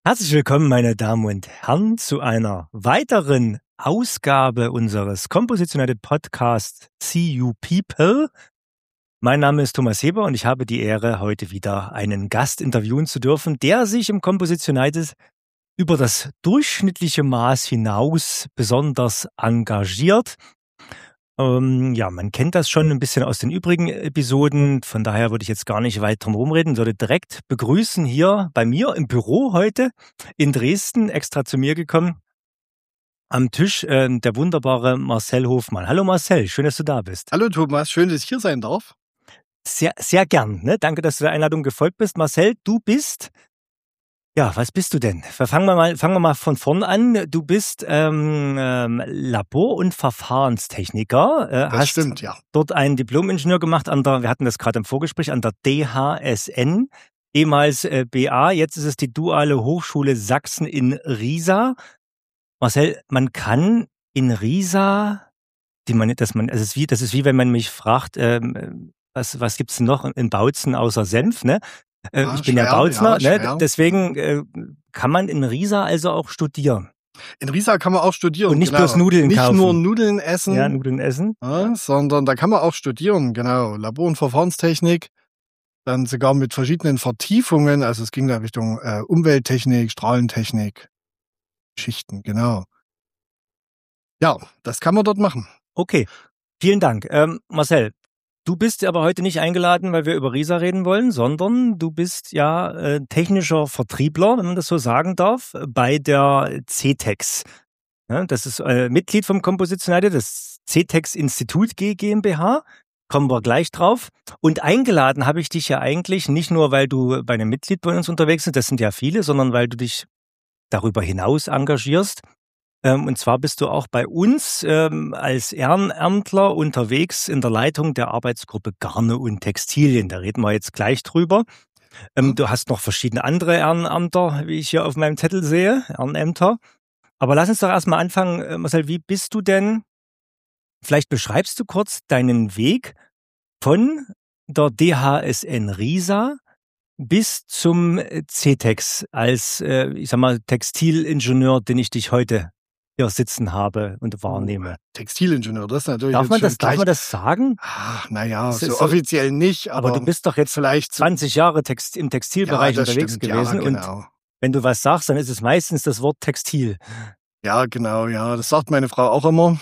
Herzlich willkommen, meine Damen und Herren, zu einer weiteren Ausgabe unseres Composition United Podcasts See You People. Mein Name ist Thomas Heber und ich habe die Ehre, heute wieder einen Gast interviewen zu dürfen, der sich im Composition United über das durchschnittliche Maß hinaus besonders engagiert. Man kennt das schon ein bisschen aus den übrigen Episoden, von daher würde ich jetzt gar nicht weit drum rumreden, würde direkt begrüßen hier bei mir im Büro heute in Dresden, extra zu mir gekommen, am Tisch der wunderbare Marcel Hofmann. Hallo Marcel, schön, dass du da bist. Hallo Thomas, schön, dass ich hier sein darf. Sehr, sehr gern, ne? Danke, dass du der Einladung gefolgt bist. Marcel, du bist... Ja, was bist du denn? Fangen wir mal von vorn an. Du bist Labor- und Verfahrenstechniker. Das stimmt, ja. Dort einen Diplom-Ingenieur gemacht wir hatten das gerade im Vorgespräch, an der DHSN, ehemals BA, jetzt ist es die Duale Hochschule Sachsen in Riesa. Marcel, man kann in Riesa, das ist wie wenn man mich fragt, was gibt's denn noch in Bautzen außer Senf, ne? Ich bin ja Bautzner, ne? Deswegen kann man in Riesa also auch studieren. In Riesa kann man auch studieren. Und nicht bloß Nudeln kaufen. Nicht nur Nudeln essen. Ja, Nudeln essen. Ja, sondern da kann man auch studieren, genau. Labor- und Verfahrenstechnik. Dann sogar mit verschiedenen Vertiefungen. Also es ging da Richtung Umwelttechnik, Strahlentechnik, Geschichten, genau. Ja, das kann man dort machen. Okay, vielen Dank. Marcel, du bist aber heute nicht eingeladen, weil wir über Riesa reden wollen, sondern du bist ja technischer Vertriebler, wenn man das so sagen darf, bei der CTEX. Ja, das ist Mitglied vom Composition United, das CTEX Institut GmbH. Kommen wir gleich drauf. Und eingeladen habe ich dich ja eigentlich nicht nur, weil du bei einem Mitglied bei uns unterwegs bist, das sind ja viele, sondern weil du dich darüber hinaus engagierst. Und zwar bist du auch bei uns als Ehrenamtler unterwegs in der Leitung der Arbeitsgruppe Garne und Textilien. Da reden wir jetzt gleich drüber. Du hast noch verschiedene andere Ehrenamter, wie ich hier auf meinem Zettel sehe, Ehrenämter. Aber lass uns doch erstmal anfangen, Marcel, wie bist du denn, vielleicht beschreibst du kurz deinen Weg von der DHSN Riesa bis zum CTEX als, Textilingenieur, den ich dich heute hier sitzen habe und wahrnehme. Textilingenieur, das ist natürlich. Darf man das sagen? Ach, naja, so offiziell nicht. Aber du bist doch jetzt vielleicht 20 Jahre im Textilbereich unterwegs gewesen. Ja, genau. Und wenn du was sagst, dann ist es meistens das Wort Textil. Ja, genau, ja. Das sagt meine Frau auch immer.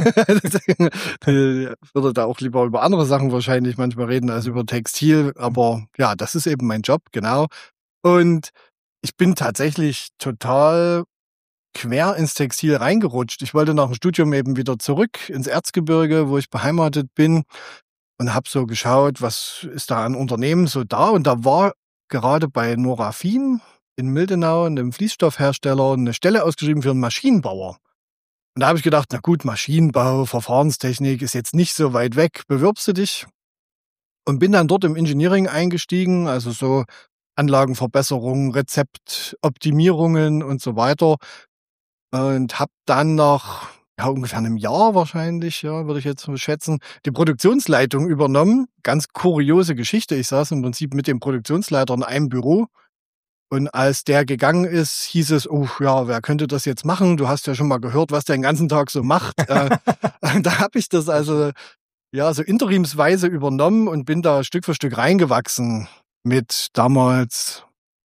Würde da auch lieber über andere Sachen wahrscheinlich manchmal reden als über Textil. Aber ja, das ist eben mein Job, genau. Und ich bin tatsächlich total quer ins Textil reingerutscht. Ich wollte nach dem Studium eben wieder zurück ins Erzgebirge, wo ich beheimatet bin, und habe so geschaut, was ist da an Unternehmen so da. Und da war gerade bei Norafin in Mildenau, einem Fließstoffhersteller, eine Stelle ausgeschrieben für einen Maschinenbauer. Und da habe ich gedacht, na gut, Maschinenbau, Verfahrenstechnik ist jetzt nicht so weit weg, bewirbst du dich? Und bin dann dort im Engineering eingestiegen, also so Anlagenverbesserungen, Rezeptoptimierungen und so weiter. Und habe dann nach ungefähr einem Jahr wahrscheinlich, würde ich jetzt schätzen, die Produktionsleitung übernommen. Ganz kuriose Geschichte. Ich saß im Prinzip mit dem Produktionsleiter in einem Büro. Und als der gegangen ist, hieß es, wer könnte das jetzt machen? Du hast ja schon mal gehört, was der den ganzen Tag so macht. Da habe ich das also so interimsweise übernommen und bin da Stück für Stück reingewachsen mit damals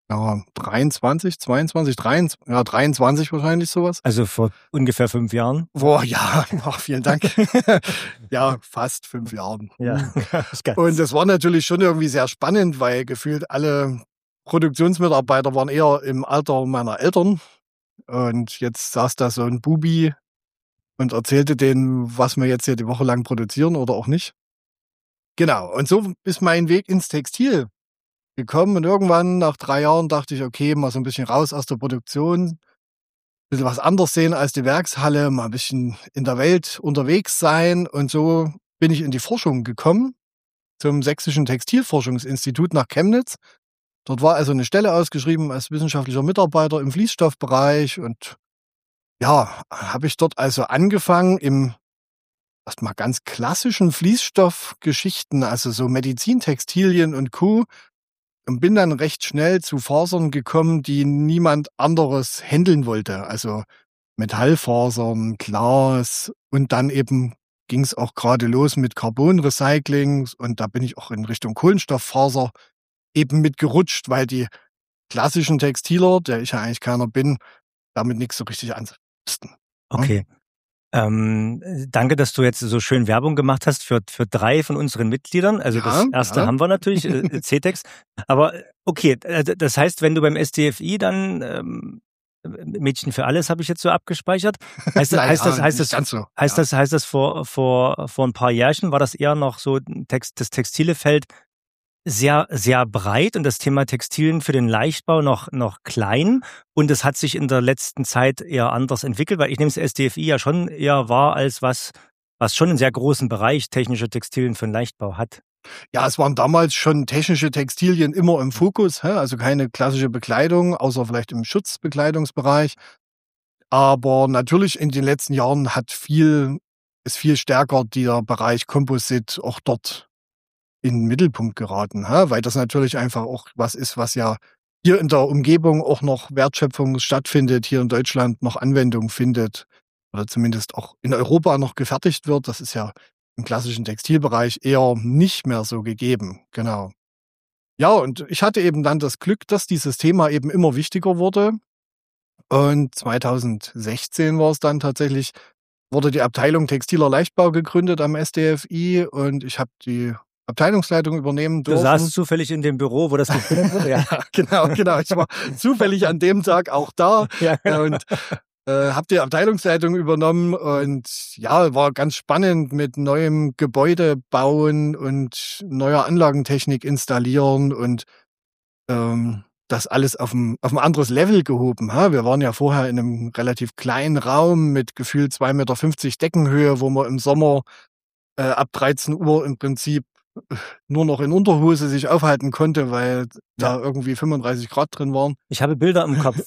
23 wahrscheinlich sowas. Also vor ungefähr 5 Jahren? Boah, ja, vielen Dank. Ja, fast 5 Jahren. Ja. Und das war natürlich schon irgendwie sehr spannend, weil gefühlt alle Produktionsmitarbeiter waren eher im Alter meiner Eltern. Und jetzt saß da so ein Bubi und erzählte denen, was wir jetzt hier die Woche lang produzieren oder auch nicht. Genau, und so ist mein Weg ins Textil gekommen. Und irgendwann nach 3 Jahren dachte ich, okay, mal so ein bisschen raus aus der Produktion, ein bisschen was anderes sehen als die Werkshalle, mal ein bisschen in der Welt unterwegs sein. Und so bin ich in die Forschung gekommen, zum Sächsischen Textilforschungsinstitut nach Chemnitz. Dort war also eine Stelle ausgeschrieben als wissenschaftlicher Mitarbeiter im Fließstoffbereich. Und ja, habe ich dort also angefangen im erstmal ganz klassischen Fließstoffgeschichten, also so Medizintextilien und Co., und bin dann recht schnell zu Fasern gekommen, die niemand anderes handeln wollte. Also Metallfasern, Glas und dann eben ging es auch gerade los mit Carbonrecycling und da bin ich auch in Richtung Kohlenstofffaser eben mitgerutscht, weil die klassischen Textiler, der ich ja eigentlich keiner bin, damit nichts so richtig anfangen mussten. Okay. Danke, dass du jetzt so schön Werbung gemacht hast für 3 von unseren Mitgliedern. Also das erste haben wir natürlich, CETEX. Aber okay, das heißt, wenn du beim STFI dann Mädchen für alles habe ich jetzt so abgespeichert. Heißt das vor ein paar Jährchen war das eher noch so das textile Feld sehr, sehr breit und das Thema Textilien für den Leichtbau noch klein. Und es hat sich in der letzten Zeit eher anders entwickelt, weil ich nehme das STFI ja schon eher wahr als was schon einen sehr großen Bereich technische Textilien für den Leichtbau hat. Ja, es waren damals schon technische Textilien immer im Fokus, also keine klassische Bekleidung, außer vielleicht im Schutzbekleidungsbereich. Aber natürlich in den letzten Jahren ist viel stärker der Bereich Composite auch dort in den Mittelpunkt geraten, weil das natürlich einfach auch was ist, was ja hier in der Umgebung auch noch Wertschöpfung stattfindet, hier in Deutschland noch Anwendung findet oder zumindest auch in Europa noch gefertigt wird. Das ist ja im klassischen Textilbereich eher nicht mehr so gegeben. Genau. Ja, und ich hatte eben dann das Glück, dass dieses Thema eben immer wichtiger wurde. Und 2016 war es dann tatsächlich, wurde die Abteilung Textiler Leichtbau gegründet am STFI und ich habe die Abteilungsleitung übernehmen dürfen. Du saßt zufällig in dem Büro, wo das gegründet wurde? Ja, genau. Ich war zufällig an dem Tag auch da und habe die Abteilungsleitung übernommen und ja, war ganz spannend mit neuem Gebäude bauen und neuer Anlagentechnik installieren und das alles auf ein anderes Level gehoben. Wir waren ja vorher in einem relativ kleinen Raum mit gefühlt 2,50 Meter Deckenhöhe, wo man im Sommer ab 13 Uhr im Prinzip nur noch in Unterhose sich aufhalten konnte, weil da irgendwie 35 Grad drin waren. Ich habe Bilder im Kopf.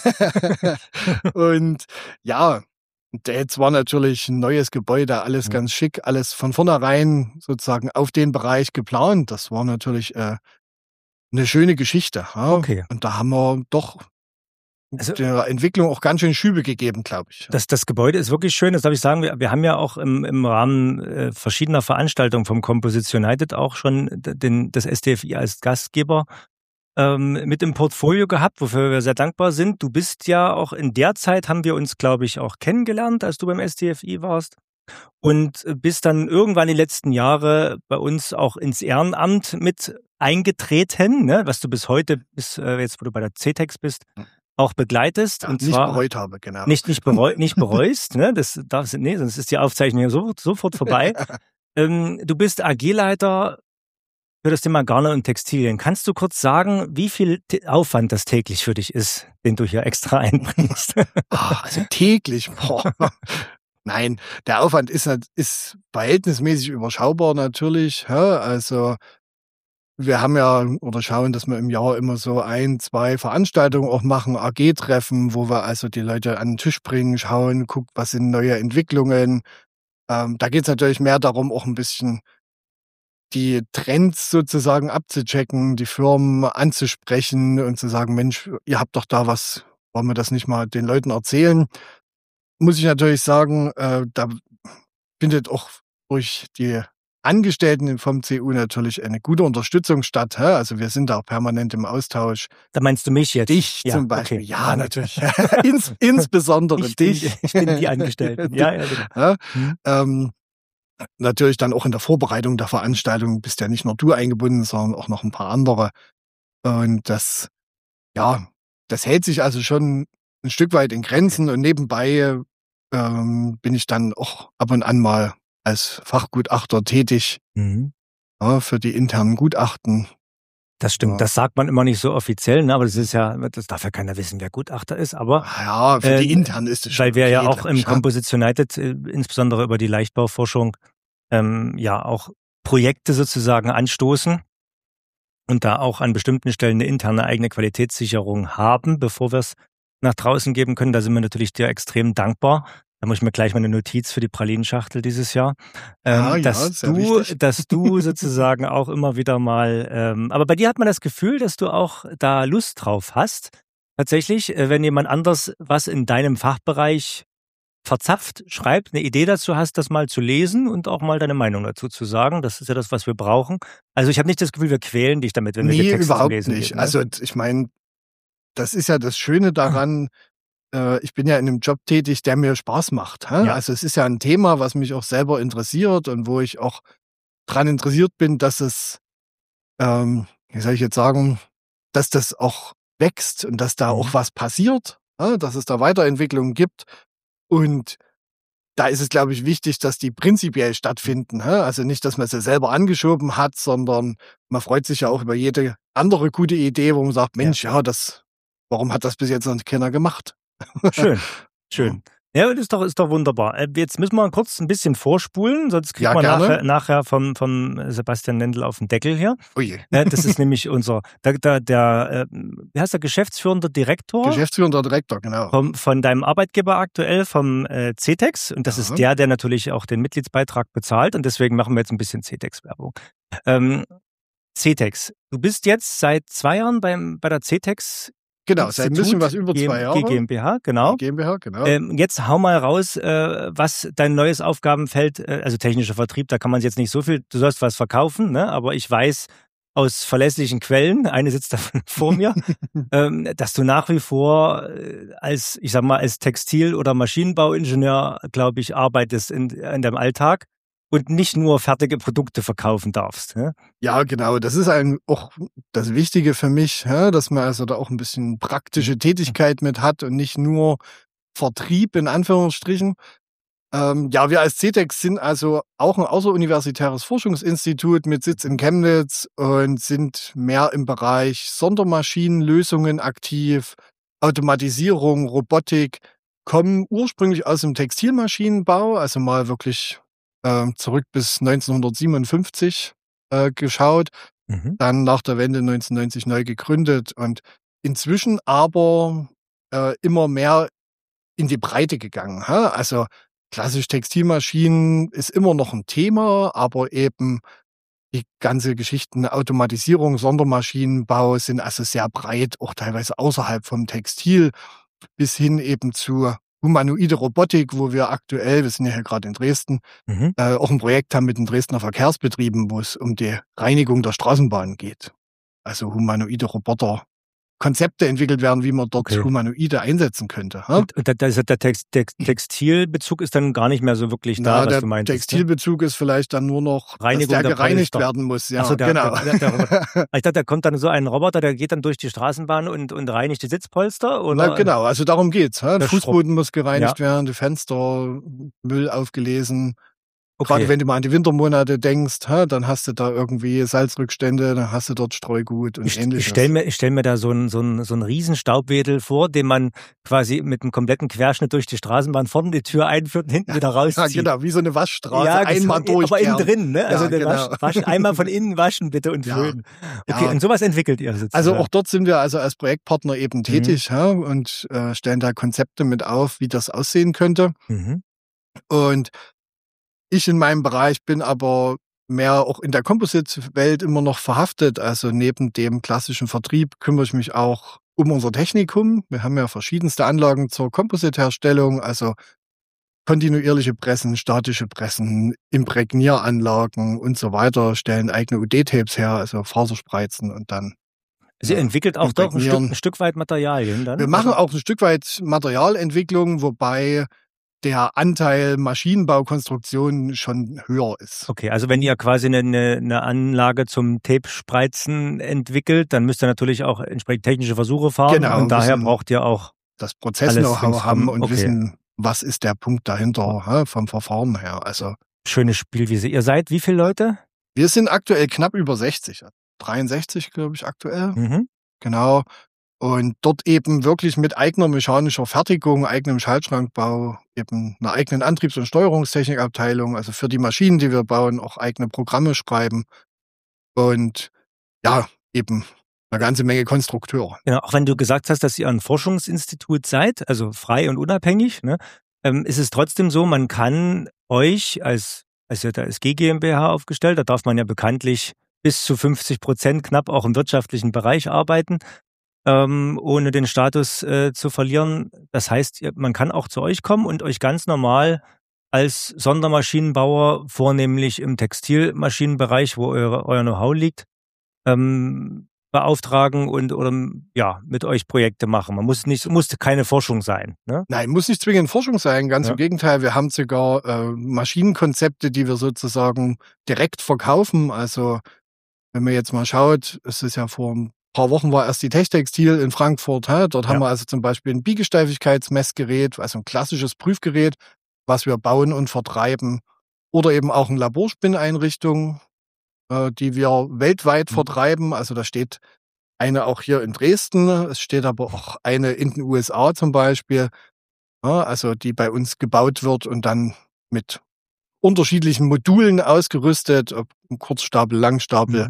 Und ja, jetzt war natürlich ein neues Gebäude, alles ganz schick, alles von vornherein sozusagen auf den Bereich geplant. Das war natürlich eine schöne Geschichte. Okay. Und da haben wir doch der Entwicklung auch ganz schön Schübe gegeben, glaube ich. Das Gebäude ist wirklich schön, das darf ich sagen. Wir haben ja auch im Rahmen verschiedener Veranstaltungen vom Composition United auch schon das STFI als Gastgeber mit im Portfolio gehabt, wofür wir sehr dankbar sind. Du bist ja auch in der Zeit, haben wir uns, glaube ich, auch kennengelernt, als du beim STFI warst. Und bist dann irgendwann die letzten Jahre bei uns auch ins Ehrenamt mit eingetreten, ne? Was du bis heute, jetzt wo du bei der CETEX bist, auch begleitest. Ja, und nicht zwar bereut habe, genau. Nicht bereust, ne? Sonst ist die Aufzeichnung ja sofort vorbei. Du bist AG-Leiter für das Thema Garne und Textilien. Kannst du kurz sagen, wie viel Aufwand das täglich für dich ist, den du hier extra einbringst? Also täglich, boah. Nein, der Aufwand ist verhältnismäßig überschaubar natürlich. Also wir haben ja oder schauen, dass wir im Jahr immer so 1, 2 Veranstaltungen auch machen, AG-Treffen, wo wir also die Leute an den Tisch bringen, schauen, gucken, was sind neue Entwicklungen. Da geht es natürlich mehr darum, auch ein bisschen die Trends sozusagen abzuchecken, die Firmen anzusprechen und zu sagen, Mensch, ihr habt doch da was, wollen wir das nicht mal den Leuten erzählen? Muss ich natürlich sagen, da findet auch durch die Angestellten vom CU natürlich eine gute Unterstützung statt. Also wir sind da permanent im Austausch. Da meinst du mich jetzt? Dich zum Beispiel. Okay. Ja, natürlich. Insbesondere dich. Ich bin die Angestellten. Ja, genau. Natürlich dann auch in der Vorbereitung der Veranstaltung bist ja nicht nur du eingebunden, sondern auch noch ein paar andere. Und das hält sich also schon ein Stück weit in Grenzen. Und nebenbei bin ich dann auch ab und an mal als Fachgutachter tätig für die internen Gutachten. Das stimmt, das sagt man immer nicht so offiziell, ne? Aber das darf ja keiner wissen, wer Gutachter ist, aber ja, für die internen ist es schon. Weil wir ja auch im Composition United insbesondere über die Leichtbauforschung auch Projekte sozusagen anstoßen und da auch an bestimmten Stellen eine interne eigene Qualitätssicherung haben, bevor wir es nach draußen geben können. Da sind wir natürlich dir extrem dankbar. Da muss ich mir gleich mal eine Notiz für die Pralinenschachtel dieses Jahr. Sehr wichtig. Dass du sozusagen auch immer wieder mal, aber bei dir hat man das Gefühl, dass du auch da Lust drauf hast. Tatsächlich, wenn jemand anders was in deinem Fachbereich verzapft schreibt, eine Idee dazu hast, das mal zu lesen und auch mal deine Meinung dazu zu sagen. Das ist ja das, was wir brauchen. Also ich habe nicht das Gefühl, wir quälen dich damit, wenn wir dir Texte zum überhaupt Lesen nicht. geben. Ne? Also ich meine, das ist ja das Schöne daran, ich bin ja in einem Job tätig, der mir Spaß macht. Ja. Also es ist ja ein Thema, was mich auch selber interessiert und wo ich auch dran interessiert bin, dass es, wie soll ich jetzt sagen, dass das auch wächst und dass da auch was passiert, dass es da Weiterentwicklungen gibt. Und da ist es, glaube ich, wichtig, dass die prinzipiell stattfinden. Also nicht, dass man sie selber angeschoben hat, sondern man freut sich ja auch über jede andere gute Idee, wo man sagt, Mensch, warum hat das bis jetzt noch keiner gemacht? Schön, schön. Ja, das ist doch wunderbar. Jetzt müssen wir kurz ein bisschen vorspulen, sonst kriegt man nachher vom Sebastian Nendl auf den Deckel hier. Oh je. Das ist nämlich unser, wie heißt der, geschäftsführender Direktor? Geschäftsführender Direktor, genau. Von deinem Arbeitgeber aktuell, vom CTEX. Und das ist der natürlich auch den Mitgliedsbeitrag bezahlt. Und deswegen machen wir jetzt ein bisschen CTEX-Werbung. CTEX, du bist jetzt seit 2 Jahren bei der CTEX. Genau, seit ein bisschen was über 2 Jahre. GmbH, genau. GmbH, genau. Jetzt hau mal raus, was dein neues Aufgabenfeld, also technischer Vertrieb, da kann man jetzt nicht so viel, du sollst was verkaufen, ne? Aber ich weiß aus verlässlichen Quellen, eine sitzt da vor mir, dass du nach wie vor als Textil- oder Maschinenbauingenieur, glaube ich, arbeitest in deinem Alltag. Und nicht nur fertige Produkte verkaufen darfst. Ne? Ja, genau. Das ist auch das Wichtige für mich, dass man also da auch ein bisschen praktische Tätigkeit mit hat und nicht nur Vertrieb in Anführungsstrichen. Wir als CTEX sind also auch ein außeruniversitäres Forschungsinstitut mit Sitz in Chemnitz und sind mehr im Bereich Sondermaschinenlösungen aktiv, Automatisierung, Robotik, kommen ursprünglich aus dem Textilmaschinenbau, also mal wirklich zurück bis 1957 geschaut, dann nach der Wende 1990 neu gegründet und inzwischen aber immer mehr in die Breite gegangen. Also klassisch Textilmaschinen ist immer noch ein Thema, aber eben die ganze Geschichten Automatisierung, Sondermaschinenbau sind also sehr breit, auch teilweise außerhalb vom Textil bis hin eben zu humanoide Robotik, wo wir sind ja hier gerade in Dresden, auch ein Projekt haben mit den Dresdner Verkehrsbetrieben, wo es um die Reinigung der Straßenbahn geht. Also humanoide Roboter, Konzepte entwickelt werden, wie man dort Humanoide einsetzen könnte. Und der Textilbezug ist dann gar nicht mehr so wirklich da, was du meintest. Der Textilbezug ist vielleicht dann nur noch, Reinigung, dass der gereinigt werden muss. Ja, so, genau. Ich dachte, da kommt dann so ein Roboter, der geht dann durch die Straßenbahn und reinigt die Sitzpolster? Oder? Na, genau, also darum geht's. Der Fußboden muss gereinigt werden, die Fenster, Müll aufgelesen. Gerade wenn du mal an die Wintermonate denkst, dann hast du da irgendwie Salzrückstände, dann hast du dort Streugut und Ähnliches. Ich stell mir da so einen riesen Staubwedel vor, den man quasi mit einem kompletten Querschnitt durch die Straßenbahn vorne die Tür einführt und hinten wieder rauszieht. Ja, genau, wie so eine Waschstraße, einmal durch. Aber innen drin, ne? Also waschen, einmal von innen waschen bitte und föhnen. Okay, und sowas entwickelt ihr sozusagen. Also auch dort sind wir also als Projektpartner eben tätig und stellen da Konzepte mit auf, wie das aussehen könnte. Und ich in meinem Bereich bin aber mehr auch in der Composite-Welt immer noch verhaftet. Also neben dem klassischen Vertrieb kümmere ich mich auch um unser Technikum. Wir haben ja verschiedenste Anlagen zur Composite-Herstellung, also kontinuierliche Pressen, statische Pressen, Imprägnieranlagen und so weiter, stellen eigene UD-Tapes her, also Faserspreizen und dann. Sie entwickelt auch doch ein Stück weit Materialien dann? Wir machen auch ein Stück weit Materialentwicklung, wobei der Anteil Maschinenbaukonstruktion schon höher ist. Okay, also wenn ihr quasi eine Anlage zum Tape-Spreizen entwickelt, dann müsst ihr natürlich auch entsprechend technische Versuche fahren. Genau, und daher braucht ihr auch das Prozess-Know-how haben und wissen, was ist der Punkt dahinter vom Verfahren her. Also schöne Spielwiese. Ihr seid wie viele Leute? Wir sind aktuell knapp über 60. 63, glaube ich, aktuell. Genau. Und dort eben wirklich mit eigener mechanischer Fertigung, eigenem Schaltschrankbau, eben einer eigenen Antriebs- und Steuerungstechnikabteilung, also für die Maschinen, die wir bauen, auch eigene Programme schreiben und eben eine ganze Menge Konstrukteure. Ja, auch wenn du gesagt hast, dass ihr ein Forschungsinstitut seid, also frei und unabhängig, ne? ist es trotzdem so, man kann euch als SG GmbH aufgestellt, da darf man ja bekanntlich bis zu 50% knapp auch im wirtschaftlichen Bereich arbeiten, ohne den Status zu verlieren. Das heißt, man kann auch zu euch kommen und euch ganz normal als Sondermaschinenbauer, vornehmlich im Textilmaschinenbereich, wo euer Know-how liegt, beauftragen oder mit euch Projekte machen. Musste keine Forschung sein, ne? Nein, muss nicht zwingend Forschung sein, ganz Ja. im Gegenteil. Wir haben sogar Maschinenkonzepte, die wir sozusagen direkt verkaufen. Also wenn man jetzt mal schaut, es ist ja vor ein paar Wochen war erst die Techtextil in Frankfurt. Dort haben wir also zum Beispiel ein Biegesteifigkeitsmessgerät, also ein klassisches Prüfgerät, was wir bauen und vertreiben. Oder eben auch eine Laborspinneinrichtung, die wir weltweit vertreiben. Also da steht eine auch hier in Dresden, es steht aber auch eine in den USA zum Beispiel, also die bei uns gebaut wird und dann mit unterschiedlichen Modulen ausgerüstet, ob ein Kurzstapel, Langstapel,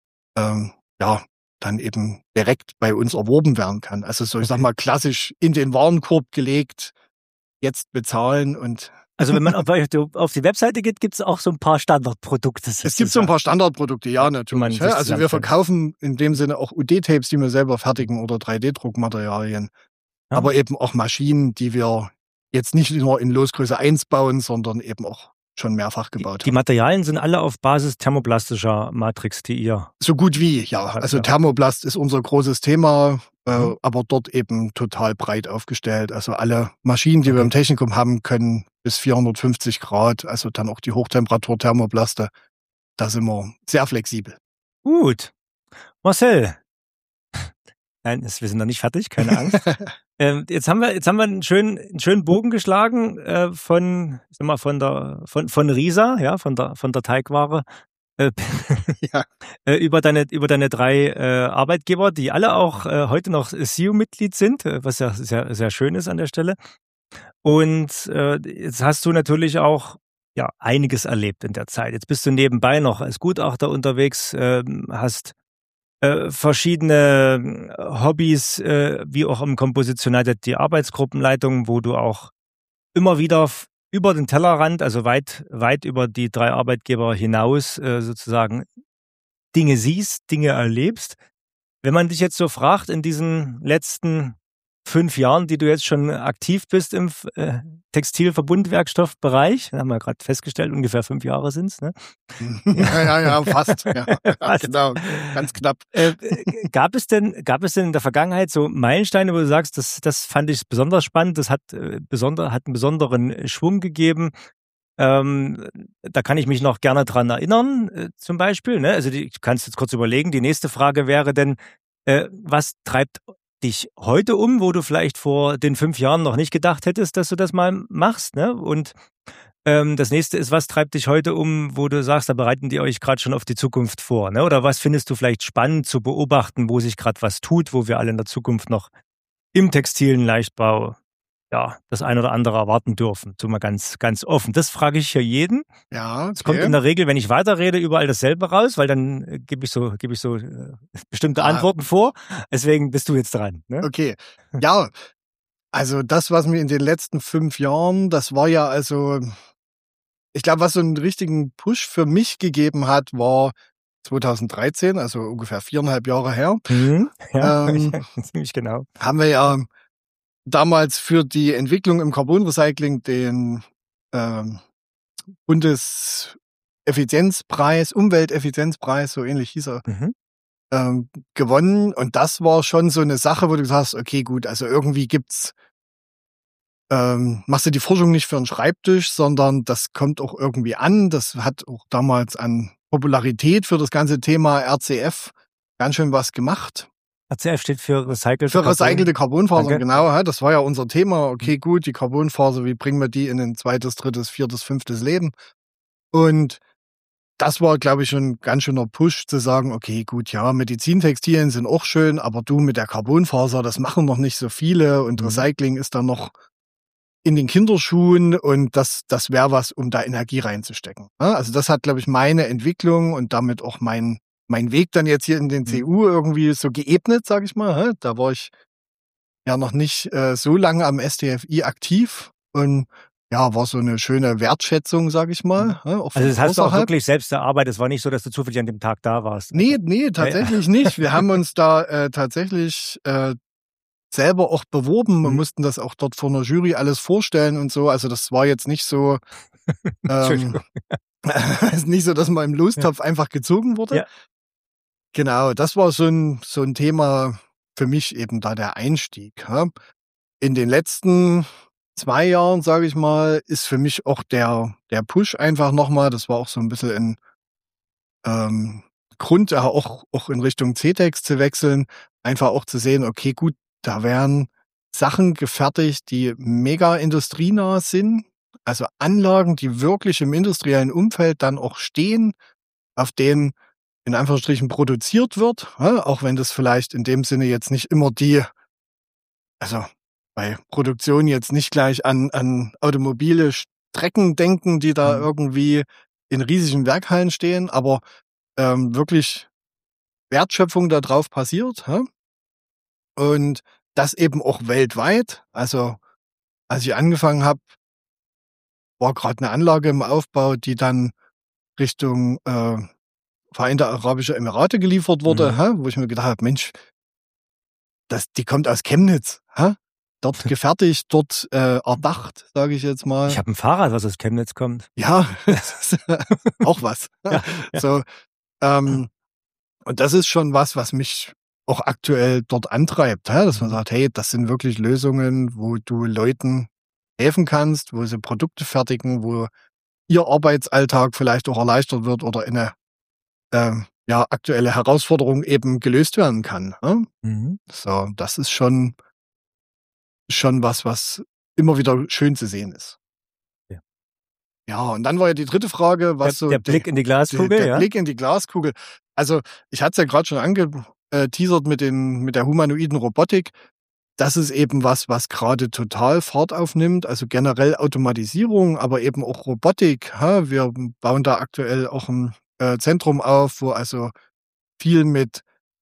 dann eben direkt bei uns erworben werden kann. Also so, ich sag mal, klassisch in den Warenkorb gelegt, jetzt bezahlen und Also wenn man auf die Webseite geht, gibt es auch so ein paar Standardprodukte. es gibt so ein paar Standardprodukte, ja, natürlich. Also wir verkaufen in dem Sinne auch UD-Tapes, die wir selber fertigen oder 3D-Druckmaterialien. Ja. Aber eben auch Maschinen, die wir jetzt nicht nur in Losgröße 1 bauen, sondern eben auch schon mehrfach gebaut Die haben. Materialien sind alle auf Basis thermoplastischer Matrix, die ihr... So gut wie, ja. Also Thermoplast ist unser großes Thema, aber dort eben total breit aufgestellt. Also alle Maschinen, die wir im Technikum haben, können bis 450 Grad, also dann auch die Hochtemperatur-Thermoplaste. Da sind wir sehr flexibel. Gut. Marcel. Nein, wir sind noch nicht fertig, keine Angst. Jetzt haben wir einen schönen Bogen geschlagen von Risa, ja, von der Teigware, über deine 3 Arbeitgeber, die alle auch heute noch SEO-Mitglied sind, was ja sehr, sehr schön ist an der Stelle. Und jetzt hast du natürlich auch einiges erlebt in der Zeit. Jetzt bist du nebenbei noch als Gutachter unterwegs, hast verschiedene Hobbys, wie auch im Kompositionat, die Arbeitsgruppenleitung, wo du auch immer wieder über den Tellerrand, also weit über die 3 Arbeitgeber hinaus sozusagen Dinge siehst, Dinge erlebst. Wenn man dich jetzt so fragt, in diesen letzten 5 Jahren, die du jetzt schon aktiv bist im Textilverbundwerkstoffbereich, haben wir gerade festgestellt, ungefähr 5 Jahre sind's, ne? Ja, fast. Ja, fast. Genau, ganz knapp. Gab es denn in der Vergangenheit so Meilensteine, wo du sagst, das fand ich besonders spannend, das hat einen besonderen Schwung gegeben? Da kann ich mich noch gerne dran erinnern, zum Beispiel, ne? Also ich kann es jetzt kurz überlegen. Die nächste Frage wäre denn, was treibt dich heute um, wo du vielleicht vor den 5 Jahren noch nicht gedacht hättest, dass du das mal machst, ne? Und das nächste ist, was treibt dich heute um, wo du sagst, da bereiten die euch gerade schon auf die Zukunft vor, ne? Oder was findest du vielleicht spannend zu beobachten, wo sich gerade was tut, wo wir alle in der Zukunft noch im textilen Leichtbau das ein oder andere erwarten dürfen. So mal ganz, ganz offen. Das frage ich hier jeden. Ja, okay. Es kommt in der Regel, wenn ich weiterrede, überall dasselbe raus, weil dann gebe ich so bestimmte Antworten vor. Deswegen bist du jetzt dran. Ne? Okay. Ja, also das, was mir in den letzten 5 Jahren, das war ja also, ich glaube, was so einen richtigen Push für mich gegeben hat, war 2013, also ungefähr 4,5 Jahre her. Ja, ziemlich genau. Haben wir ja damals für die Entwicklung im Carbonrecycling den Bundeseffizienzpreis, Umwelteffizienzpreis, so ähnlich hieß er, gewonnen. Und das war schon so eine Sache, wo du sagst, okay, gut, also irgendwie machst du die Forschung nicht für einen Schreibtisch, sondern das kommt auch irgendwie an. Das hat auch damals an Popularität für das ganze Thema RCF ganz schön was gemacht. RCF steht für recycelte Carbonfasern, genau. Das war ja unser Thema. Okay, gut, die Carbonfaser, wie bringen wir die in ein 2., 3., 4., 5. Leben? Und das war, glaube ich, schon ein ganz schöner Push zu sagen, okay, gut, ja, Medizintextilien sind auch schön, aber du mit der Carbonfaser, das machen noch nicht so viele und Recycling ist dann noch in den Kinderschuhen und das wäre was, um da Energie reinzustecken. Also das hat, glaube ich, meine Entwicklung und damit auch mein Weg dann jetzt hier in den CU irgendwie so geebnet, sage ich mal. Da war ich ja noch nicht so lange am STFI aktiv. Und ja, war so eine schöne Wertschätzung, sage ich mal. Auch Also das hast du auch außerhalb. wirklich selbst erarbeitet. Es war nicht so, dass du zufällig an dem Tag da warst. Nee, tatsächlich nicht. Wir haben uns da tatsächlich selber auch beworben und mussten das auch dort vor einer Jury alles vorstellen und so. Also das war jetzt nicht so, nicht so, dass man im Lostopf einfach gezogen wurde. Ja. Genau, das war so ein Thema für mich eben da der Einstieg. Ja. In den letzten 2 Jahren, sage ich mal, ist für mich auch der Push einfach nochmal, das war auch so ein bisschen ein Grund, ja auch in Richtung CTEX zu wechseln, einfach auch zu sehen, okay, gut, da werden Sachen gefertigt, die mega industrienah sind, also Anlagen, die wirklich im industriellen Umfeld dann auch stehen, auf denen in Anführungsstrichen produziert wird, ja, auch wenn das vielleicht in dem Sinne jetzt nicht immer also bei Produktion jetzt nicht gleich an automobile Strecken denken, die da irgendwie in riesigen Werkhallen stehen, aber wirklich Wertschöpfung da drauf passiert. Ja? Und das eben auch weltweit. Also als ich angefangen habe, war gerade eine Anlage im Aufbau, die dann Richtung Vereinte Arabische Emirate geliefert wurde, wo ich mir gedacht habe, Mensch, die kommt aus Chemnitz. Dort gefertigt, dort erdacht, sage ich jetzt mal. Ich habe ein Fahrrad, was aus Chemnitz kommt. Ja, das ist auch was. Ja. So, und das ist schon was mich auch aktuell dort antreibt, dass man sagt, hey, das sind wirklich Lösungen, wo du Leuten helfen kannst, wo sie Produkte fertigen, wo ihr Arbeitsalltag vielleicht auch erleichtert wird oder eine aktuelle Herausforderung eben gelöst werden kann. So, das ist schon was immer wieder schön zu sehen ist. Ja, und dann war ja die dritte Frage, was der Blick in die Glaskugel, der Blick in die Glaskugel. Also ich hatte es ja gerade schon angeteasert mit der humanoiden Robotik. Das ist eben was gerade total Fahrt aufnimmt. Also generell Automatisierung, aber eben auch Robotik. Wir bauen da aktuell auch ein Zentrum auf, wo also viel mit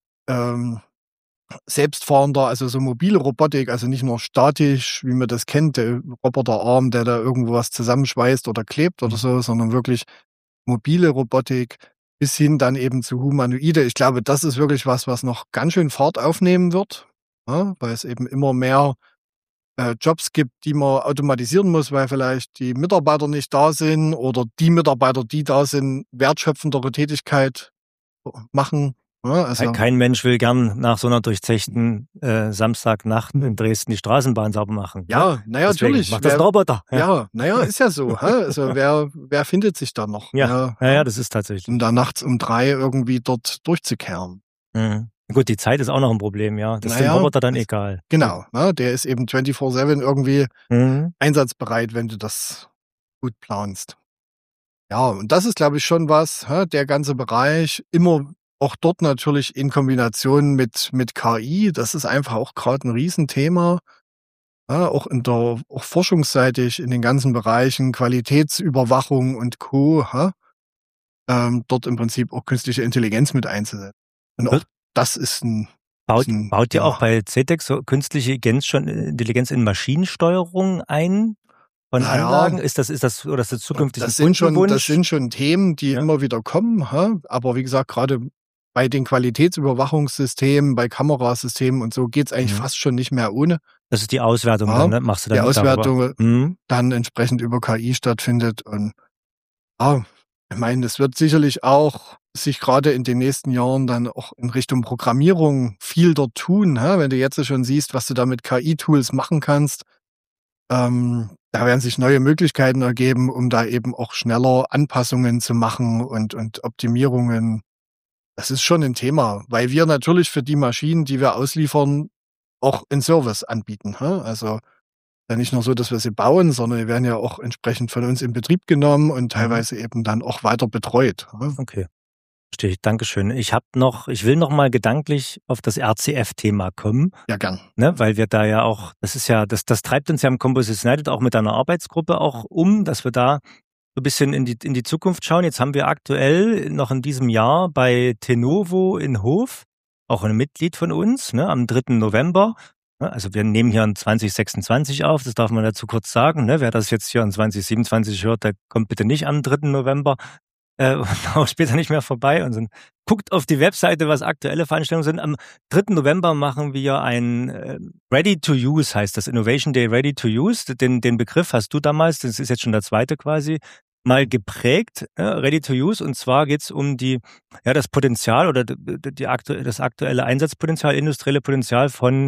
selbstfahrender, also so mobile Robotik, also nicht nur statisch, wie man das kennt, der Roboterarm, der da irgendwo was zusammenschweißt oder klebt oder so, sondern wirklich mobile Robotik bis hin dann eben zu Humanoide. Ich glaube, das ist wirklich was noch ganz schön Fahrt aufnehmen wird, weil es eben immer mehr Jobs gibt, die man automatisieren muss, weil vielleicht die Mitarbeiter nicht da sind oder die Mitarbeiter, die da sind, wertschöpfendere Tätigkeit machen. Ja, also kein Mensch will gern nach so einer durchzechten Samstagnacht in Dresden die Straßenbahn sauber machen. Ja, naja, natürlich. Macht das ein Roboter. Ja, naja, ist ja so. Also wer findet sich da noch? Ja, das ist tatsächlich. Um da nachts um 3 irgendwie dort durchzukehren. Gut, die Zeit ist auch noch ein Problem, ja. Das ist dem Roboter dann egal. Genau, der ist eben 24/7 irgendwie einsatzbereit, wenn du das gut planst. Ja, und das ist, glaube ich, schon was, der ganze Bereich, immer auch dort natürlich in Kombination mit KI, das ist einfach auch gerade ein Riesenthema, auch auch forschungsseitig in den ganzen Bereichen, Qualitätsüberwachung und Co., dort im Prinzip auch künstliche Intelligenz mit einzusetzen. Und auch das ist Baut ihr auch bei CTEX so künstliche Intelligenz in Maschinensteuerung ein? Von Anlagen? Ist das oder ist das zukünftig das sind schon Themen, die immer wieder kommen, aber wie gesagt, gerade bei den Qualitätsüberwachungssystemen, bei Kamerasystemen und so geht's eigentlich fast schon nicht mehr ohne. Das ist die Auswertung dann, ne? Machst du dann die Auswertung dann entsprechend über KI stattfindet und ich meine, es wird sicherlich auch sich gerade in den nächsten Jahren dann auch in Richtung Programmierung viel dort tun, wenn du jetzt schon siehst, was du da mit KI-Tools machen kannst. Da werden sich neue Möglichkeiten ergeben, um da eben auch schneller Anpassungen zu machen und Optimierungen. Das ist schon ein Thema, weil wir natürlich für die Maschinen, die wir ausliefern, auch einen Service anbieten. Also ja nicht nur so, dass wir sie bauen, sondern die werden ja auch entsprechend von uns in Betrieb genommen und teilweise eben dann auch weiter betreut. Okay. Verstehe ich. Dankeschön. Ich will noch mal gedanklich auf das RCF-Thema kommen. Ja, gern. Ne, weil wir da ja auch, das treibt uns ja im Composites United auch mit einer Arbeitsgruppe auch dass wir da so ein bisschen in die Zukunft schauen. Jetzt haben wir aktuell noch in diesem Jahr bei Tenovo in Hof, auch ein Mitglied von uns, ne, am 3. November, Also wir nehmen hier in 2026 auf, das darf man dazu kurz sagen. Ne? Wer das jetzt hier in 2027 hört, der kommt bitte nicht am 3. November und auch später nicht mehr vorbei. Und guckt auf die Webseite, was aktuelle Veranstaltungen sind. Am 3. November machen wir ein Ready to Use, heißt das, Innovation Day Ready to Use. Den Begriff hast du damals, das ist jetzt schon der zweite quasi, mal geprägt, Ready to Use. Und zwar geht es um das Potenzial oder das aktuelle Einsatzpotenzial, industrielle Potenzial von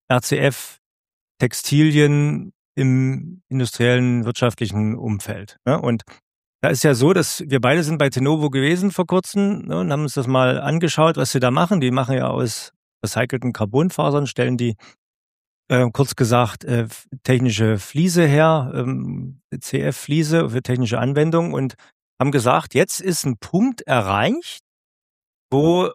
RCF-Textilien im industriellen, wirtschaftlichen Umfeld. Ne? Und da ist ja so, dass wir beide sind bei Tennovo gewesen vor kurzem, ne, und haben uns das mal angeschaut, was sie da machen. Die machen ja aus recycelten Carbonfasern, stellen die, kurz gesagt, technische Fliese her, CF-Fliese für technische Anwendung und haben gesagt, jetzt ist ein Punkt erreicht, wo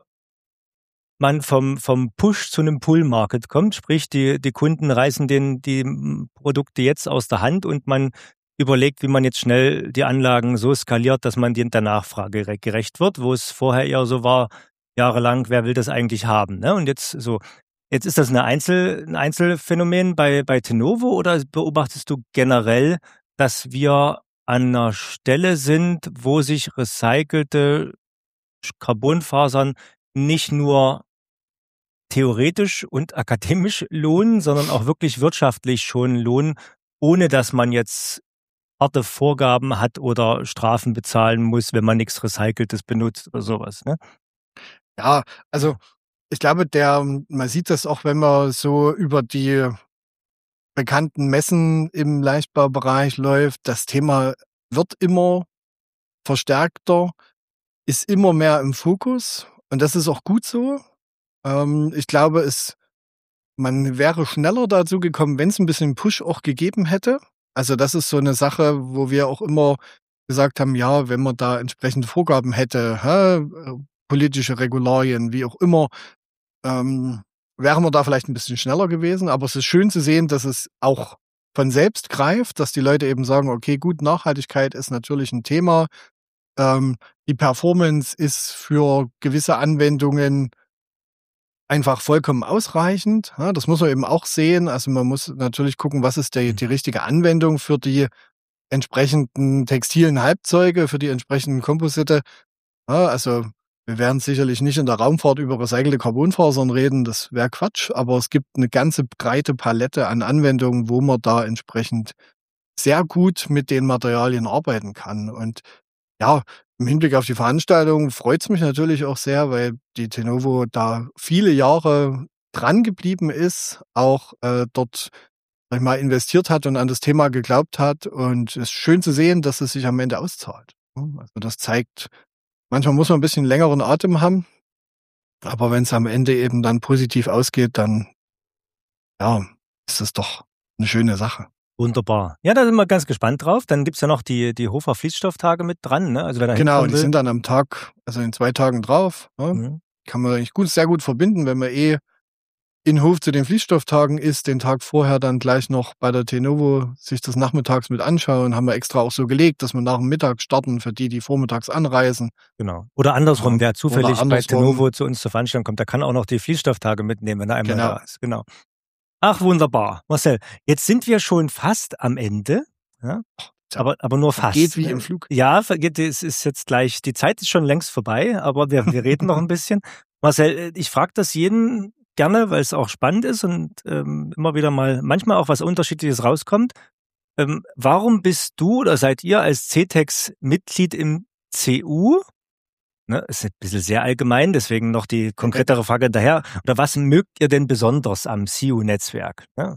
man vom Push zu einem Pull-Market kommt, sprich die Kunden reißen die Produkte jetzt aus der Hand und man überlegt, wie man jetzt schnell die Anlagen so skaliert, dass man der Nachfrage gerecht wird, wo es vorher eher so war, jahrelang, wer will das eigentlich haben? Ne? Und jetzt ist das ein Einzelfenomen bei Tennovo oder beobachtest du generell, dass wir an einer Stelle sind, wo sich recycelte Carbonfasern nicht nur theoretisch und akademisch lohnen, sondern auch wirklich wirtschaftlich schon lohnen, ohne dass man jetzt harte Vorgaben hat oder Strafen bezahlen muss, wenn man nichts Recyceltes benutzt oder sowas, ne? Ja, also ich glaube, man sieht das auch, wenn man so über die bekannten Messen im Leichtbaubereich läuft. Das Thema wird immer verstärkter, ist immer mehr im Fokus und das ist auch gut so. Ich glaube, man wäre schneller dazu gekommen, wenn es ein bisschen Push auch gegeben hätte. Also das ist so eine Sache, wo wir auch immer gesagt haben, ja, wenn man da entsprechende Vorgaben hätte, politische Regularien, wie auch immer, wären wir da vielleicht ein bisschen schneller gewesen. Aber es ist schön zu sehen, dass es auch von selbst greift, dass die Leute eben sagen, okay, gut, Nachhaltigkeit ist natürlich ein Thema. Die Performance ist für gewisse Anwendungen einfach vollkommen ausreichend. Ja, das muss man eben auch sehen. Also man muss natürlich gucken, was ist die richtige Anwendung für die entsprechenden textilen Halbzeuge, für die entsprechenden Komposite. Ja, also wir werden sicherlich nicht in der Raumfahrt über recycelte Carbonfasern reden, das wäre Quatsch, aber es gibt eine ganze breite Palette an Anwendungen, wo man da entsprechend sehr gut mit den Materialien arbeiten kann. Und ja, im Hinblick auf die Veranstaltung freut es mich natürlich auch sehr, weil die Tennovo da viele Jahre dran geblieben ist, auch dort sag ich mal, investiert hat und an das Thema geglaubt hat. Und es ist schön zu sehen, dass es sich am Ende auszahlt. Also das zeigt, manchmal muss man ein bisschen längeren Atem haben, aber wenn es am Ende eben dann positiv ausgeht, dann ja, ist das doch eine schöne Sache. Wunderbar. Ja, da sind wir ganz gespannt drauf. Dann gibt's ja noch die Hofer Fließstofftage mit dran, ne? Also wer da Genau, hinkommen die will. sind dann am Tag, also in 2 Tagen drauf. Ne? Mhm. Kann man eigentlich sehr gut verbinden, wenn man in Hof zu den Fließstofftagen ist, den Tag vorher dann gleich noch bei der Tennovo sich das nachmittags mit anschauen. Haben wir extra auch so gelegt, dass wir nach dem Mittag starten für die vormittags anreisen. Genau. Oder andersrum, Ja, wer zufällig oder bei andersrum. Tennovo zu uns zur Veranstaltung kommt, der kann auch noch die Fließstofftage mitnehmen, wenn er einmal Genau. da ist. Genau. Ach, wunderbar. Marcel, jetzt sind wir schon fast am Ende. Ja? Aber nur fast. Geht wie im Flug. Ja, es ist jetzt gleich, die Zeit ist schon längst vorbei, aber wir reden noch ein bisschen. Marcel, ich frage das jeden gerne, weil es auch spannend ist und immer wieder mal, manchmal auch was Unterschiedliches rauskommt. Warum bist du oder seid ihr als CTEX Mitglied im CU? Ne, ist ein bisschen sehr allgemein, deswegen noch die konkretere Frage daher. Oder was mögt ihr denn besonders am CU-Netzwerk? Ne?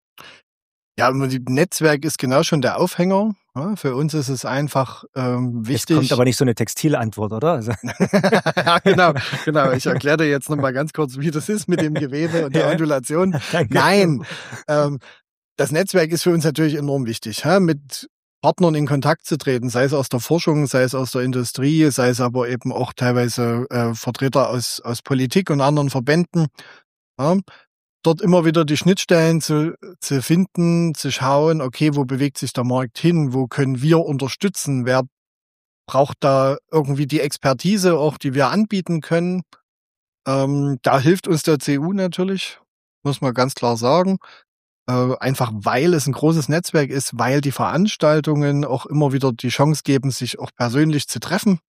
Ja, das Netzwerk ist genau schon der Aufhänger. Ja, für uns ist es einfach wichtig. Es kommt aber nicht so eine Textilantwort, oder? Also Ja, genau. Ich erkläre dir jetzt nochmal ganz kurz, wie das ist mit dem Gewebe und der Ondulation. Danke. Nein, das Netzwerk ist für uns natürlich enorm wichtig, mit Partnern in Kontakt zu treten, sei es aus der Forschung, sei es aus der Industrie, sei es aber eben auch teilweise Vertreter aus Politik und anderen Verbänden. Ja, dort immer wieder die Schnittstellen zu finden, zu schauen, okay, wo bewegt sich der Markt hin, wo können wir unterstützen, wer braucht da irgendwie die Expertise auch, die wir anbieten können. Da hilft uns der CU natürlich muss man ganz klar sagen. Einfach weil es ein großes Netzwerk ist, weil die Veranstaltungen auch immer wieder die Chance geben, sich auch persönlich zu treffen.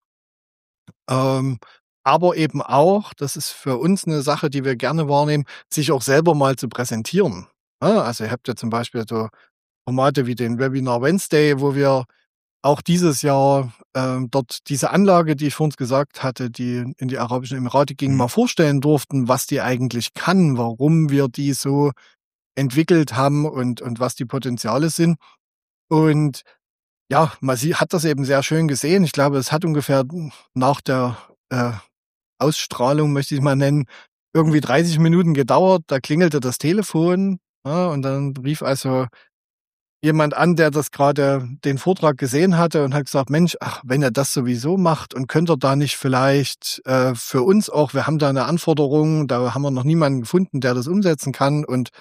Aber eben auch, das ist für uns eine Sache, die wir gerne wahrnehmen, sich auch selber mal zu präsentieren. Ja, also ihr habt ja zum Beispiel so Formate wie den Webinar Wednesday, wo wir auch dieses Jahr dort diese Anlage, die ich vorhin gesagt hatte, die in die Arabischen Emirate ging, mal vorstellen durften, was die eigentlich kann, warum wir die so entwickelt haben und was die Potenziale sind. Und ja, sie hat das eben sehr schön gesehen. Ich glaube, es hat ungefähr nach der Ausstrahlung, möchte ich es mal nennen, irgendwie 30 Minuten gedauert. Da klingelte das Telefon, ja, und dann rief also jemand an, der das gerade den Vortrag gesehen hatte und hat gesagt, Mensch, ach, wenn er das sowieso macht und könnt ihr da nicht vielleicht für uns auch, wir haben da eine Anforderung, da haben wir noch niemanden gefunden, der das umsetzen kann. Und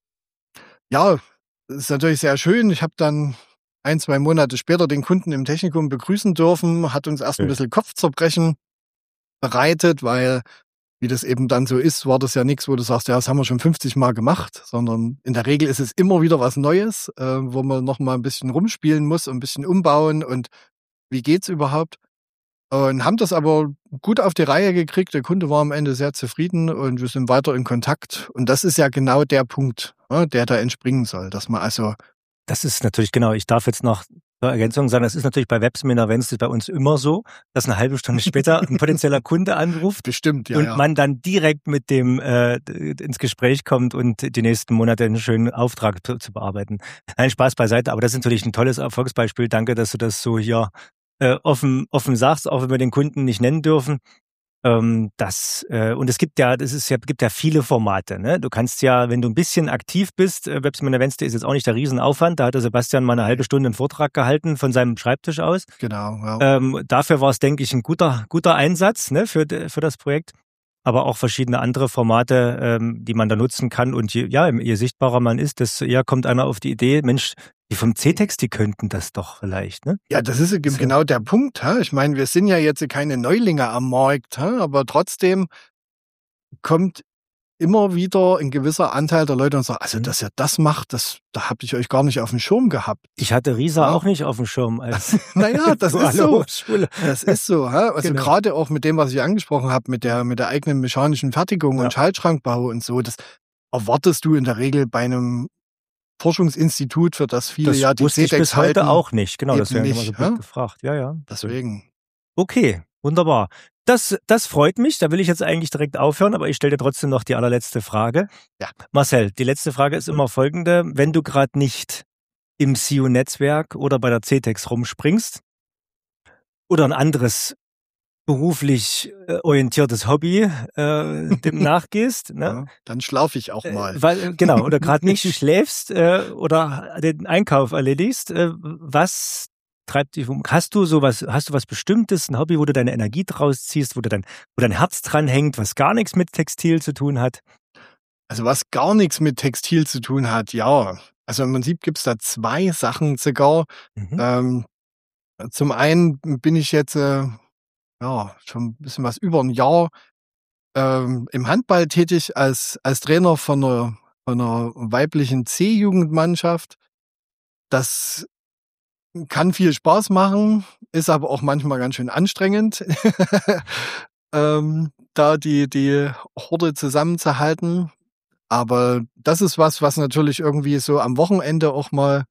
ja, das ist natürlich sehr schön. Ich habe dann 1-2 Monate später den Kunden im Technikum begrüßen dürfen, hat uns erst ein bisschen Kopfzerbrechen bereitet, weil, wie das eben dann so ist, war das ja nichts, wo du sagst, ja, das haben wir schon 50 Mal gemacht, sondern in der Regel ist es immer wieder was Neues, wo man noch mal ein bisschen rumspielen muss und ein bisschen umbauen und wie geht's überhaupt? Und haben das aber gut auf die Reihe gekriegt. Der Kunde war am Ende sehr zufrieden und wir sind weiter in Kontakt. Und das ist ja genau der Punkt, der da entspringen soll, dass man also Das ist natürlich genau, ich darf jetzt noch zur Ergänzung sagen, das ist natürlich bei Webseminar Wednesday bei uns immer so, dass eine halbe Stunde später ein potenzieller Kunde anruft bestimmt, ja, und man dann direkt mit dem ins Gespräch kommt und die nächsten Monate einen schönen Auftrag zu bearbeiten. Nein, Spaß beiseite, aber das ist natürlich ein tolles Erfolgsbeispiel. Danke, dass du das so hier offen sagst, auch wenn wir den Kunden nicht nennen dürfen. Und es gibt ja, gibt ja viele Formate, ne? Du kannst ja, wenn du ein bisschen aktiv bist, Webseminar Wednesday ist jetzt auch nicht der Riesenaufwand, da hat der Sebastian mal eine halbe Stunde einen Vortrag gehalten von seinem Schreibtisch aus. Genau, ja. Dafür war es, denke ich, ein guter Einsatz, ne, für das Projekt. Aber auch verschiedene andere Formate, die man da nutzen kann. Und je sichtbarer man ist, desto eher kommt einer auf die Idee, Mensch, die vom C-Text, die könnten das doch vielleicht, ne? Ja, das ist eben genau der Punkt. Ich meine, wir sind ja jetzt keine Neulinge am Markt, aber trotzdem kommt immer wieder ein gewisser Anteil der Leute und sagt, also dass ihr das macht, da habe ich euch gar nicht auf dem Schirm gehabt. Ich hatte Risa auch nicht auf dem Schirm als naja, das ist so. Hochschule. Das ist so. Also Genau. Gerade auch mit dem, was ich angesprochen habe, mit der eigenen mechanischen Fertigung und Schaltschrankbau und so, das erwartest du in der Regel bei einem Forschungsinstitut, für das viele das die wusste ich bis heute halten, auch nicht. Genau, das wäre immer so nicht, gut gefragt. Ja. Deswegen. Okay, wunderbar. Das freut mich. Da will ich jetzt eigentlich direkt aufhören, aber ich stelle dir trotzdem noch die allerletzte Frage. Ja. Marcel, die letzte Frage ist immer folgende. Wenn du gerade nicht im CU-Netzwerk oder bei der CTEX rumspringst oder ein anderes beruflich orientiertes Hobby dem nachgehst, ne? Ja, dann schlafe ich auch mal. Oder gerade nicht schläfst oder den Einkauf erledigst, was treibt dich um? Hast du was Bestimmtes, ein Hobby, wo du deine Energie draus ziehst, wo dein Herz dran hängt, was gar nichts mit Textil zu tun hat? Also was gar nichts mit Textil zu tun hat, ja. Also im Prinzip gibt's da 2 Sachen sogar. Zum einen bin ich jetzt schon ein bisschen was über ein Jahr im Handball tätig als Trainer von einer weiblichen C-Jugendmannschaft. Das kann viel Spaß machen, ist aber auch manchmal ganz schön anstrengend, da die Horde zusammenzuhalten. Aber das ist was natürlich irgendwie so am Wochenende auch mal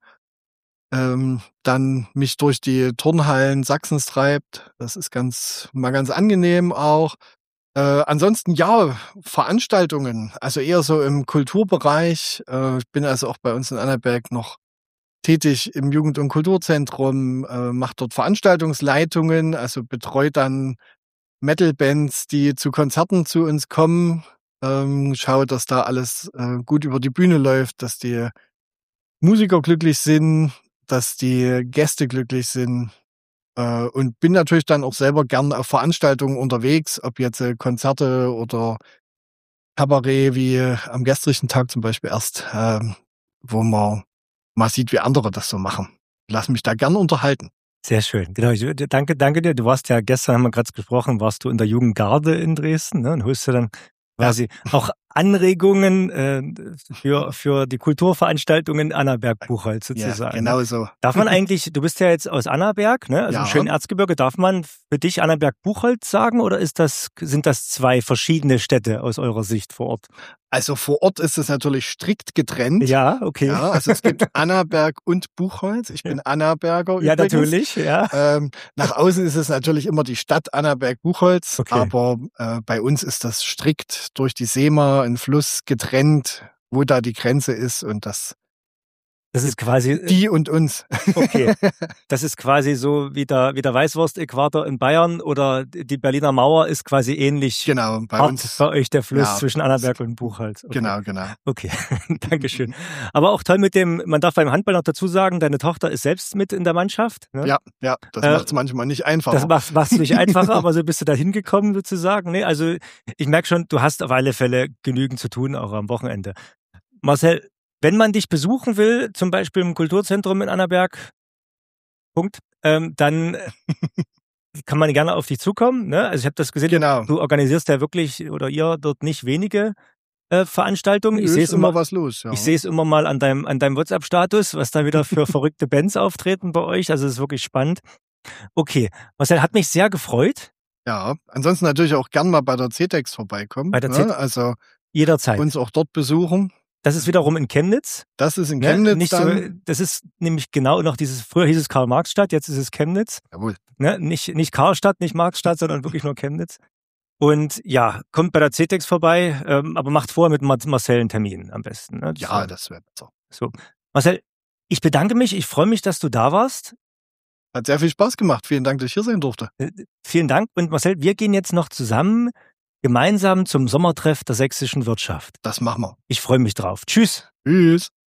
dann mich durch die Turnhallen Sachsens treibt. Das ist ganz angenehm auch. Ansonsten Veranstaltungen, also eher so im Kulturbereich. Ich bin also auch bei uns in Annaberg noch tätig im Jugend- und Kulturzentrum, mache dort Veranstaltungsleitungen, also betreut dann Metal-Bands, die zu Konzerten zu uns kommen, schaue, dass da alles gut über die Bühne läuft, dass die Musiker glücklich sind, dass die Gäste glücklich sind, und bin natürlich dann auch selber gern auf Veranstaltungen unterwegs, ob jetzt Konzerte oder Kabarett, wie am gestrigen Tag zum Beispiel erst, wo man mal sieht, wie andere das so machen. Lass mich da gern unterhalten. Sehr schön. Genau. Danke dir. Du warst ja gestern, haben wir gerade gesprochen, warst du in der Jugendgarde in Dresden, ne? Und holst du dann quasi auch Anregungen für die Kulturveranstaltungen Annaberg-Buchholz sozusagen. Ja, genau so. Darf man eigentlich, du bist ja jetzt aus Annaberg, ne? Also im schönen Erzgebirge, darf man für dich Annaberg-Buchholz sagen oder sind das zwei verschiedene Städte aus eurer Sicht vor Ort? Also vor Ort ist es natürlich strikt getrennt. Ja, okay. Ja, also es gibt Annaberg und Buchholz. Ich bin Annaberger ja, übrigens. Natürlich, ja. Nach außen ist es natürlich immer die Stadt Annaberg-Buchholz, Okay. aber bei uns ist das strikt durch die Seema, ein Fluss, getrennt, wo da die Grenze ist und das ist quasi die und uns. Okay, das ist quasi so wie der Weißwurst-Äquator in Bayern oder die Berliner Mauer ist quasi ähnlich. Genau, bei hart uns bei euch der Fluss zwischen Annaberg und Buchholz. Okay. Genau. Okay, Dankeschön. Aber auch toll man darf beim Handball noch dazu sagen, deine Tochter ist selbst mit in der Mannschaft. Ne? Ja, das macht es manchmal nicht einfacher. Das macht es nicht einfacher, aber so bist du da hingekommen sozusagen. Nee, also ich merke schon, du hast auf alle Fälle genügend zu tun, auch am Wochenende. Marcel, wenn man dich besuchen will, zum Beispiel im Kulturzentrum in Annaberg, dann kann man gerne auf dich zukommen. Ne? Also ich habe das gesehen, genau. Du organisierst ja wirklich oder ihr dort nicht wenige Veranstaltungen. Ich sehe es immer was los. Ja. Ich sehe es immer mal an deinem WhatsApp-Status, was da wieder für verrückte Bands auftreten bei euch. Also es ist wirklich spannend. Okay, Marcel, hat mich sehr gefreut. Ja, ansonsten natürlich auch gern mal bei der CETEX vorbeikommen. Bei der CETEX? Also jederzeit. Uns auch dort besuchen. Das ist wiederum in Chemnitz. Das ist in Chemnitz nicht dann. So, das ist nämlich genau noch früher hieß es Karl-Marx-Stadt, jetzt ist es Chemnitz. Jawohl. Ne? Nicht Karlstadt, nicht Marxstadt, sondern wirklich nur Chemnitz. Und ja, kommt bei der CETEX vorbei, aber macht vorher mit Marcel einen Termin am besten. Ne? Ja, das wäre besser. So. Marcel, ich bedanke mich, ich freue mich, dass du da warst. Hat sehr viel Spaß gemacht. Vielen Dank, dass ich hier sein durfte. Vielen Dank. Und Marcel, wir gehen jetzt noch zusammen gemeinsam zum Sommertreff der sächsischen Wirtschaft. Das machen wir. Ich freue mich drauf. Tschüss. Tschüss.